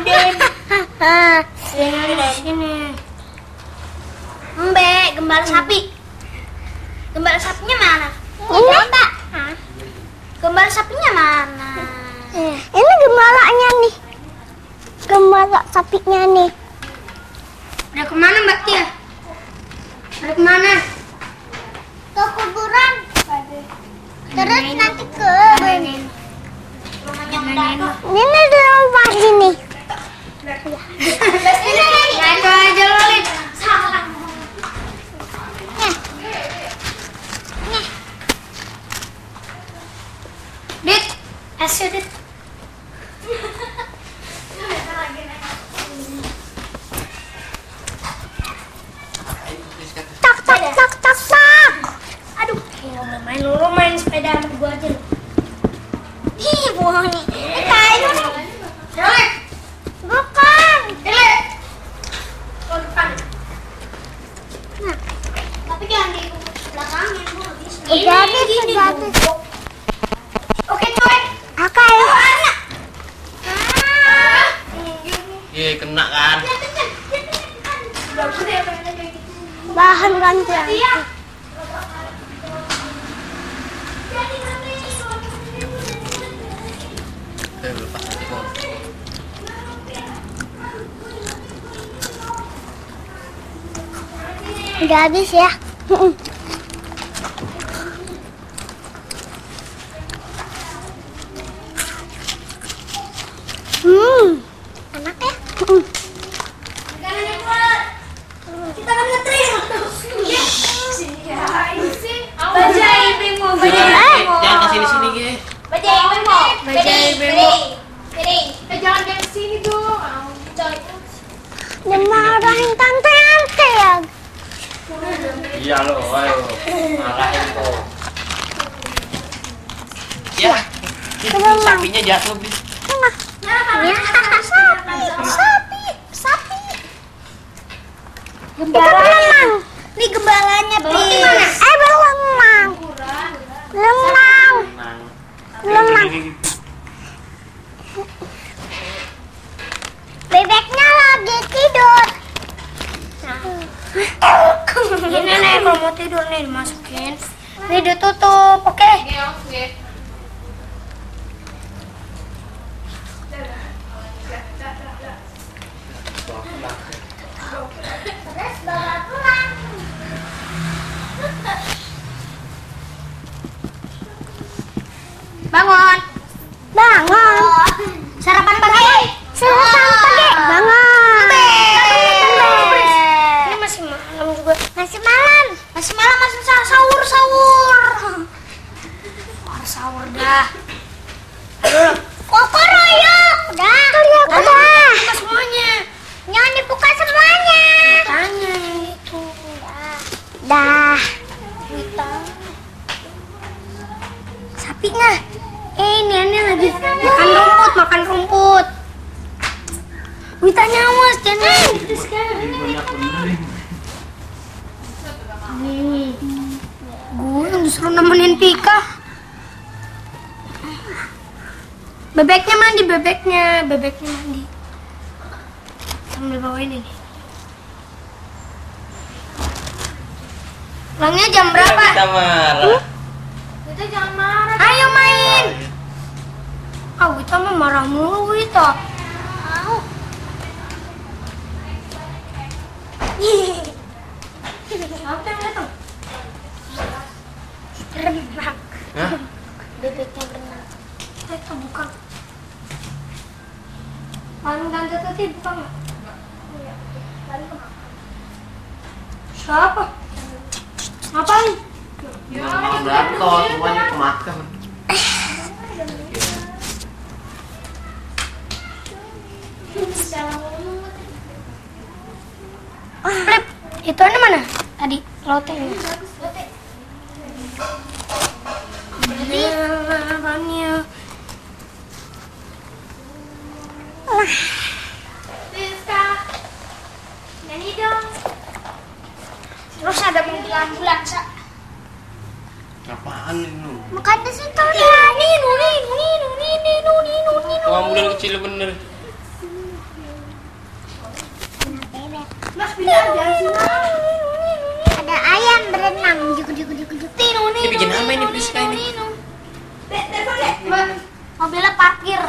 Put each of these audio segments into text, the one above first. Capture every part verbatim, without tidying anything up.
Sini, sini. Mbe, gembala sapi. Gembala sapinya mana? Ini, Mbak. Gembala sapinya mana? ini gembalanya nih. Gembala sapinya nih. Udah kemana Mbak Tia? Udah kemana? Ke kuburan. Terus nanti ke Rumahnya Mbak. ini di rumah sini. Ngaco aja lo, Lid. Salah. Dit, asyik Dit. Tak tak tak tak tak. Aduh, mau main lu main sepeda sama gua aja lu. Ih, bohongnya. Ini kayu nih. Jelek. Bukan. Jelek. Ke depan. Nah, Tapi jangan di belakangnya, gua nggak bisa. udah deh, sudah deh. Oke, cuek. Oke. Anak. Ah. Iya, kena kan? Bagus ya pengen kayak gitu. Bahan ganti. Iya. Eh, lepas nanti kok. Udah habis ya. Hmm, enak ya. Kita kan ngetrim. Bajai Bimo, bajai Eh, Bimo. jangan kesini sini ge. Bajai Bimo, Bajai Bimo. Piring. Eh jangan ke sini dong. Dimarahin tante-tante ya. Iya lo, ayo. Marahin kok. Ya. Itu sapinya jatuh, Bis. Tengah. Ya, sapi, sapi, sapi. Gembala. Lemang. Nih gembalanya, Pris. Eh, belemang. Lemang. Tenang. Lemang. Bebeknya lagi tidur. Ini nih kalau mau tidur nih dimasukin. Nih ditutup, oke? Terus bawa pulang. Bangun. Bangun. Sarapan pagi. Sarapan pagi. Bangun. Ini masih malam juga. Masih malam. Masih malam masih sa- sahur sahur. Sahur sahur dah. Aduh, Kokoroyok. Udah. Udah. buka semuanya. Jangan dibuka semuanya. Tanya yang itu. Dah. Kita. Sapinya. Eh, ini ini lagi makan rumput, makan rumput. Wita nyawas, jangan gitu sekarang. Nih, gue yang disuruh nemenin Pika. Bebeknya mandi, bebeknya, bebeknya mandi. Sambil bawain ini. Pulangnya jam berapa? Kita marah. Wita jangan marah. Ayo main. Ah, Wita mah marah mulu, Wita. Mau. Siapa yang datang? Renang. Hah? Bebeknya berenang. Kita buka. Paling tante tadi buka nggak? Siapa? Ngapain? Mau berapa? Semuanya kemakan. Flip, itu ada mana? Tadi loteng. Bannya. Rizka, nyanyi dong. Terus ada mobil ambulans. Apaan ini? Makan di situ Nih, ya. nih, nuni, nuni, nuni, nuni, nuni, nuni, Oh, ambulan kecil bener. Ada ayam berenang. Juku juku juku juku. Tino, Ini bikin apa ini Priska ini? Mobilnya parkir.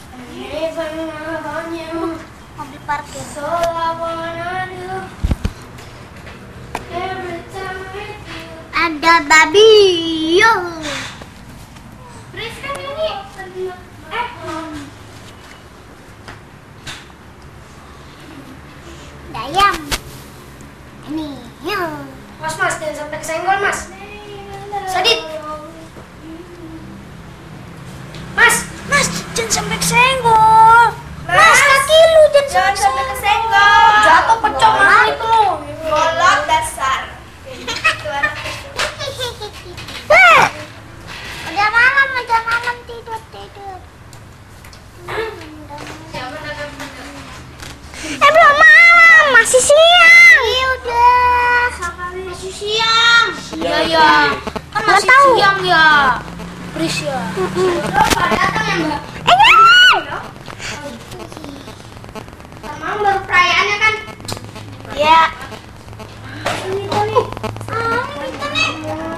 Mobil parkir. Ada babi. Yo. Priska ini. Eh, Ada ayam. Ini. Yo. Mas, mas, jangan sampai kesenggol, mas. Sadit. Mas, mas, jangan sampai kesenggol. Mas, kaki lu jangan sampai kesenggol. Jatuh pecah mas itu. Bolot dasar. Udah malam, udah malam tidur tidur. Eh belum malam, masih siang. Iya udah. Masih siang. Iya, iya. Kan Nggak masih tahu. siang ya. Pris ya. Udah datang ya, Mbak? Eh jangan. Malam baru perayaannya kan? Ya. Ini nih. Ah, ini nih.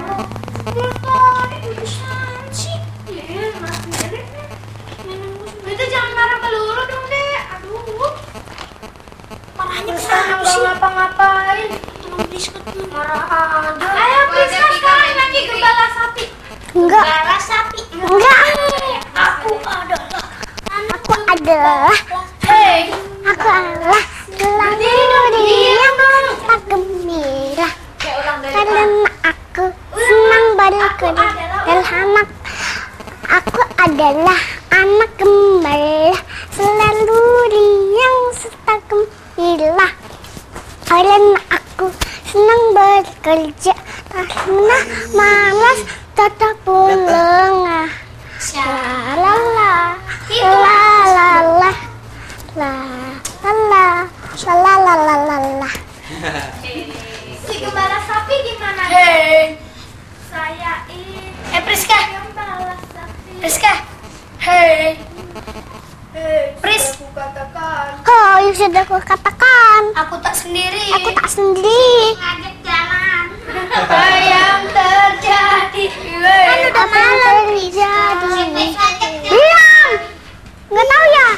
Itu jangan marah ke Lulu dong, Dek. Aduh. Marahnya Bisa kenapa nggak sih? ngapa-ngapain. Tolong Priska tuh. Marah aja. Ayo, Priska sekarang nyanyi Gembala Sapi. Enggak. Gembala Sapi. Enggak. Aku adalah. Aku adalah. Hey. Aku adalah selalu yang tak gembira. Kayak orang dari Karena aku senang berkenan dan anak. Aku adalah anak gembala selalu riang serta gembira. Karena aku senang bekerja karena malas tetap pulang. La la la la la la la la la la la la la. Si Gembala Sapi gimana? Hey. Saya ini. Eh, Priska. Gembala Sapi. Priska. Hey. Hey. Pris. Aku katakan. Oh, yang sudah aku katakan. Aku tak sendiri. Aku tak sendiri. ngajak jalan. Apa yang terjadi? Kan udah malam terjadi. Bilang. Nggak tahu ya.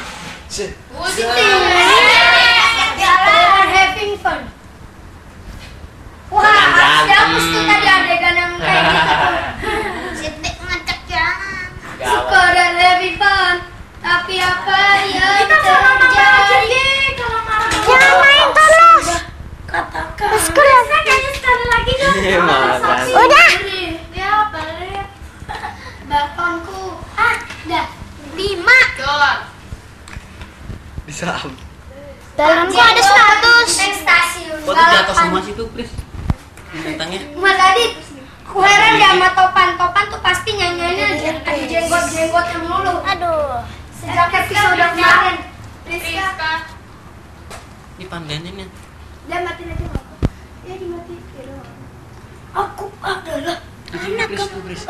Jalan having fun. Wah, harus dihapus tuh tadi adegan yang kayak gitu. Siti ngajak jalan. Suka dan having fun. Tapi apa yang terjadi? Jangan main terus. Katakan. Terus kurang. Sekali lagi dong. Makan. Udah. Ya, balik. Balkonku. Ah, dah. Lima. Bisa. Dalamku ada seratus. Naik stasiun. Kok tuh jatuh semua situ, Pris? Bintangnya. Mas Adit, aku heran ya sama Topan. Topan tuh pasti nyanyiannya ada jenggot-jenggotnya mulu. Aduh. Sejak episode kemarin. Priska. Ini pandanin ya. Dia matiin aja nggak apa? Ya dimatiin. Aku adalah Ini Pris, tuh, Pris.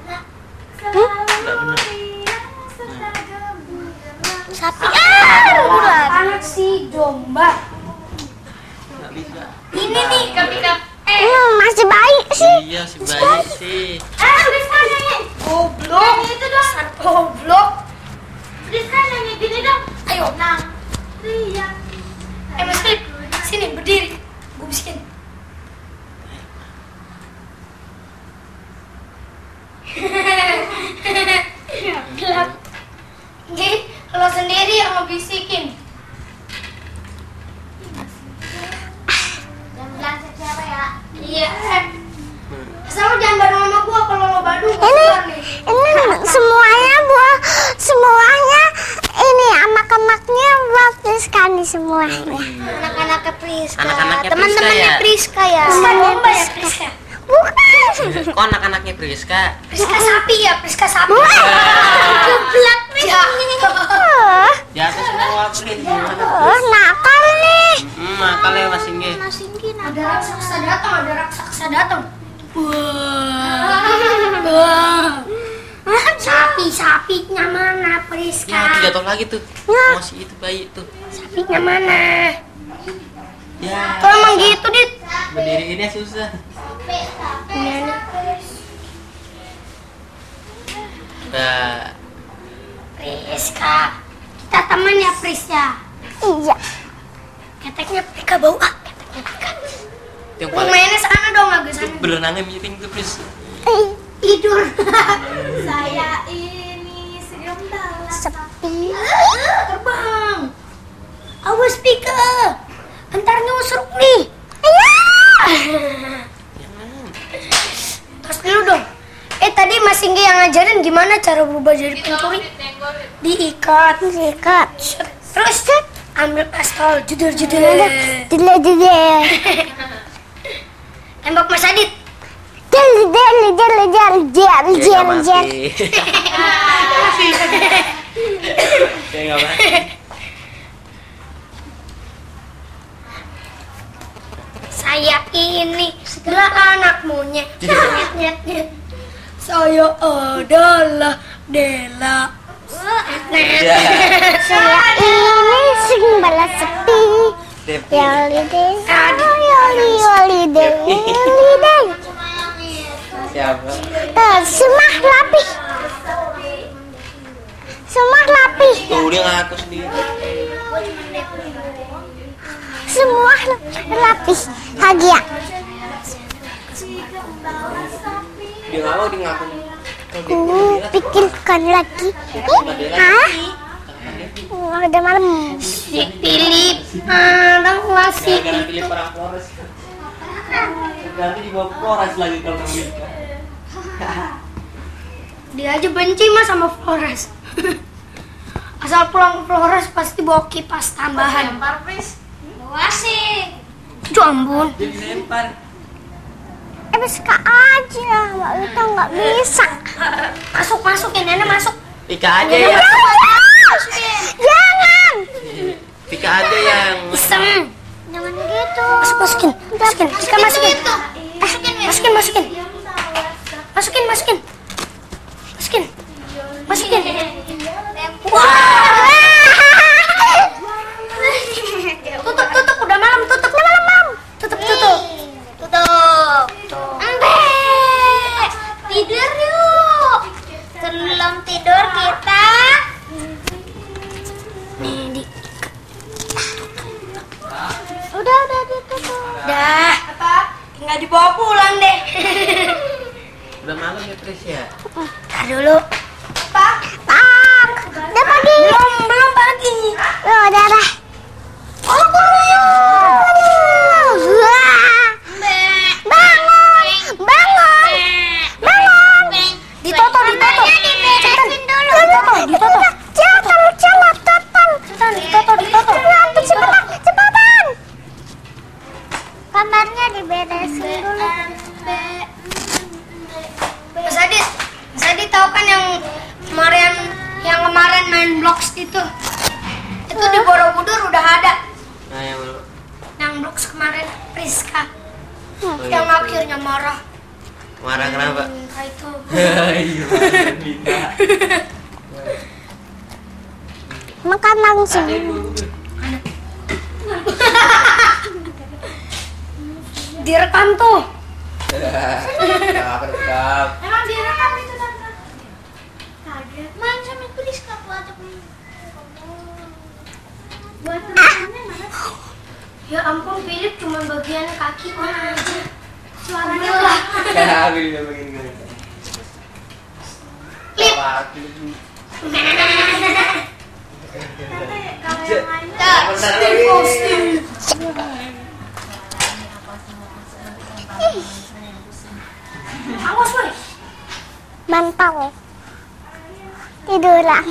Sapi. Ah, bulan. anak si domba. Nggak bisa. Ini nih ketika eh Hmm, masih baik sih. Iya, si bayi sih. eh Priska nyanyi. Goblok. Itu dong. Goblok. Priska nyanyi gini dong. Ayo. Nang. Iya. Eh Mas Philip, sini berdiri. Gue bisikin. Gelap. Jadi lo sendiri yang ngebisikin. Jangan bilang siapa ya. Iya. Asal lo jangan bareng sama gua, kalau lo Badung gua Ini, keluar nih. ini semuanya buat semuanya ini anak-anaknya buat Priska nih semuanya. Anak-anaknya Priska. Anak-anaknya Teman-temannya Priska Priska ya. Priska domba ya Priska. Bukan. Kok anak-anaknya Priska? Priska sapi ya, Priska sapi. Geblak Priska. Oh, Jatuh semua, Pris. Gimana, oh, Pris? nakal nih. Hmm, makal ya Mas Inggi. Masinggi Ada raksasa datang, ada raksasa datang. Wah. Wah. Sapi, sapinya mana, Pris? Priska. Ya, tuh jatuh lagi tuh. Ya. Masih itu bayi tuh. Sapinya mana? Ya. Tuh emang gitu, Dit. Berdiriinnya susah. Ini Nah, Priska. Kita teman ya, Pris ya. Iya. Keteknya Prika bau ah. Keteknya Prika. yang Mau paling mainnya sana dong, agak sana. berenangnya miring tuh, Pris. Tidur. Saya ini segembala Sepi. Terbang. Awas Pika. Entar nyusruk nih. Jangan. Terus dulu dong. Eh tadi Mas Singgi yang ngajarin gimana cara berubah jadi pencuri? Diikat. Sikat. Terus ambil pistol, jeder jeder. Dile dile. Tembak Mas Adit. Jel jel jel jel jel Dia jel nggak jel. mati. Dia nggak mati. Saya ini adalah anak monyet. Nyet nyet nyet. Saya adalah Dela. Net. Ya. Saya ini segembala sepi. Depi. Yoli deh. Aduh. Yoli yoli deh. Yoli deh. Siapa? Eh, Semah lapis. Semah lapis. Tuh dia ngaku sendiri. Semua lapis. Hagia. Dia nggak mau dia ngaku. Kalau dia Ku pikirkan lagi. Ih, hah? Oh, udah malam. Si Philip. Ada masih. gara-gara pilih perang Flores. Nanti dibawa Flores lagi kalau menikah. Dia aja benci mas sama Flores. Asal pulang ke Flores pasti bawa kipas tambahan. Itu ampun. Jadi lempar. Eh, bisa aja. Mbak Wita nggak bisa. Masuk masukin nenek masuk. Pika aja ya. Jangan. Pika aja yang Iseng. Jangan gitu. Masuk masukin. Masukin. Kita masukin. Masukin masukin masukin. Masukin masukin. Masukin. Masukin. Wah. Tutup tutup udah malam tutup. Udah malam malam. Tutup tutup. Tutup. Embe. Tidur yuk. Sebelum tidur kita. Nih di. Udah udah ditutup. Dah. Tinggal dibawa pulang deh. udah malam ya, Tris ya. Tar dulu. Pak. Pak. Udah pagi. Belum belum pagi. Oh, udah dah. Oh, Wah. Bangun. Bangun. Bangun. Ditoto, ditoto. Cepetan. Ditoto, ditoto. Cepetan, cepetan, cepetan. Cepetan, ditoto, ditoto. Cepetan, cepetan, cepetan. Kamarnya diberesin dulu. Mas Adit, Mas Adit tahu kan yang kemarin yang kemarin main blocks itu? Itu di Borobudur udah ada. Nah, yang mana? Yang blocks kemarin Priska Oh, yang iya. akhirnya marah. Marah kenapa? Minta itu. Iya, minta. Makan langsung. Direkam tuh. Nggak kerekam. Emang direkam itu tante. Kaget. Main sama Priska buat buat Ya ampun, Philip cuma bagian kakinya aja. suaranya lah. Ya, aku juga begini. Lip. Apa? kalau yang lain Awas woy. mantau tiduran.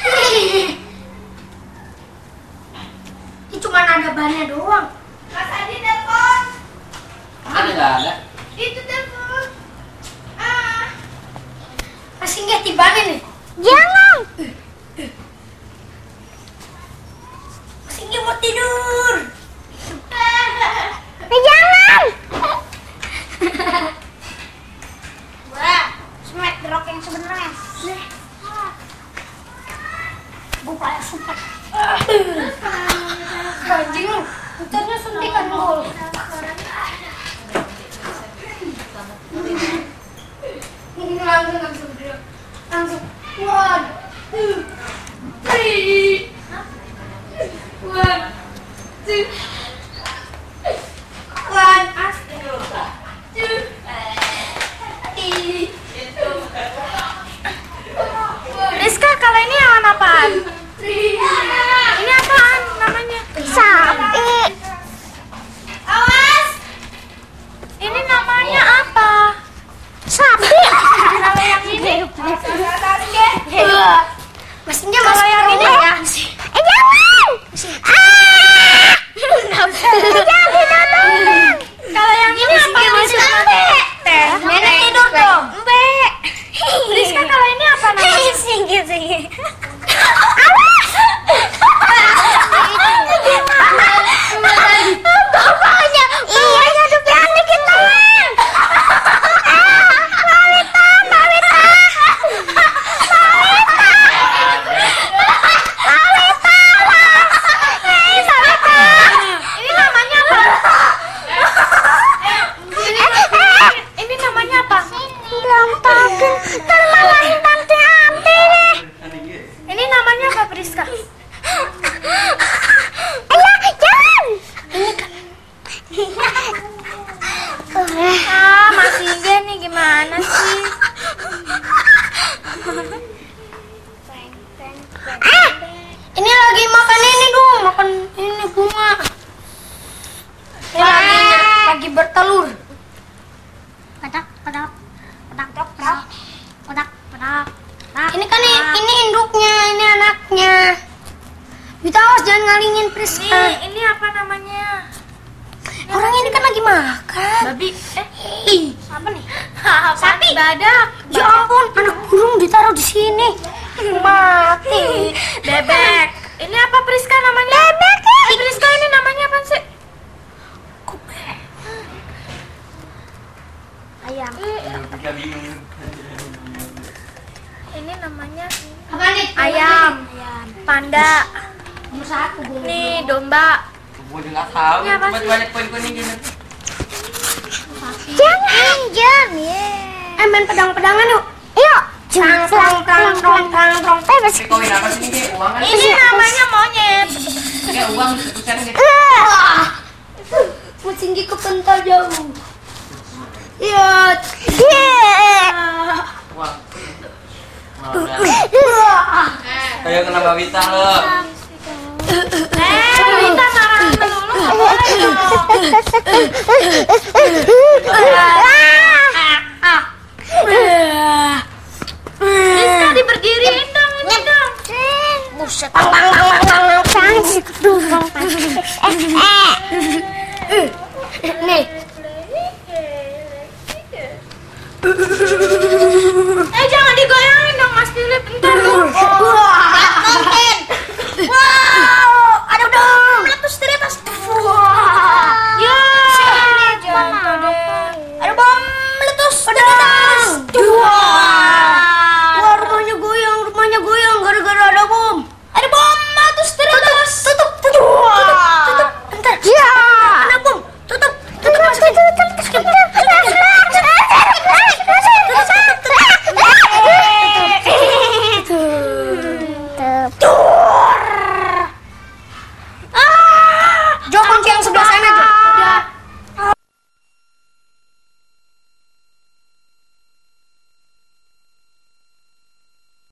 Ini cuma ada bannya doang. Mas Adi telepon. Ada nggak ada? Itu telepon. Ah. Masih nggak tibanin nih. Jangan. Masih nggak mau tidur. Eh, jangan. Wah, smack the rock yang sebenarnya. Anjing lu, putarnya suntikan mulu. Langsung langsung langsung one two three one two one two three. Rizka, kalau ini hewan apaan? Ini apaan namanya? Sapi. Awas. Ini namanya apa? Sapi. Kalau yang ini? Mesinnya kalau yang ini ya? Eh jangan. Ah. Jangan. Kalau yang ini apa? Nenek tidur dong. Mbak. Rizka, kalau ini apa namanya? Singgi singgi. Bapaknya, iya jatuh piang dikit tangan. Mawita, Mawita, Mawita, Mawita, Hei Mawita. Ini namanya apa? Ini namanya apa? Belum tahu, termalahin tante Ante deh. Ini namanya apa, Rizka? Ayah, jangan. Ah, Mas Ingge nih gimana sih? Ah, ini lagi makan ini dong, makan ini bunga. Ini lagi lagi bertelur. Pedak, pedak, pedak, pedak, pedak, pedak. Ini kan ini, ini induknya, ini anaknya. Kita awas jangan ngalingin Priska. Ini, ini apa namanya? Orang ini kan lagi makan. Babi. Eh, Ih, apa nih? Sapi. Badak. Ya ampun, anak burung ditaruh di sini. Mati. Bebek. Ini apa Priska namanya? Bebek. Eh, Priska ini namanya apa sih? Kubek. Ayam. Kita bingung. Ini namanya Apa nih? ayam. Ayam. Panda. Nomor satu. Nih domba. Gue juga nggak tahu. Ini apa Cuma sih? banyak poin kuning gini. Jangan, jam, yeah. Eh, main pedang-pedangan yuk. Yuk. Prang, prang, prang, prang, prang, prang. Eh, bes. Ini koin apa sih ini? Kayak uang kan? Ini namanya monyet. Kayak uang sepusan gitu. Kucing gigi kepental jauh. Iya. Yeah. Uang. Kayak kena babita lo. Eh, kita marah melulu nggak boleh dong. Bisa diberdiriin dong ini dong. Buset. Bang, bang, bang, bang, bang, bang. Duh, bang, bang. Eh, eh. Nih. Eh, jangan digoyangin dong Mas Philip, ntar lu. Mungkin. Wah.